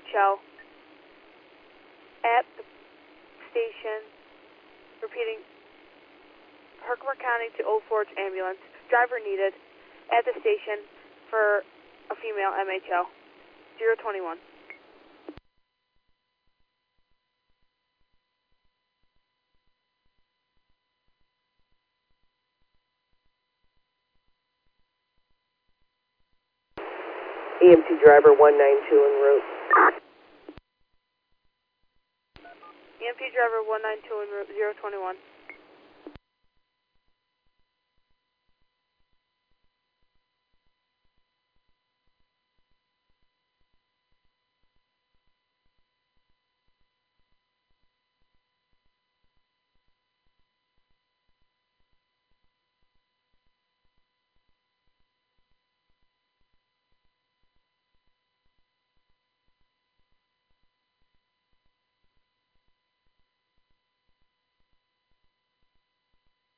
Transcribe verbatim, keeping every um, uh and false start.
L at the station, repeating, Herkimer County to Old Forge ambulance. Driver needed at the station for a female M H L. zero twenty-one. E M T driver one nine two en route. E M T driver one nine two en route, zero twenty-one.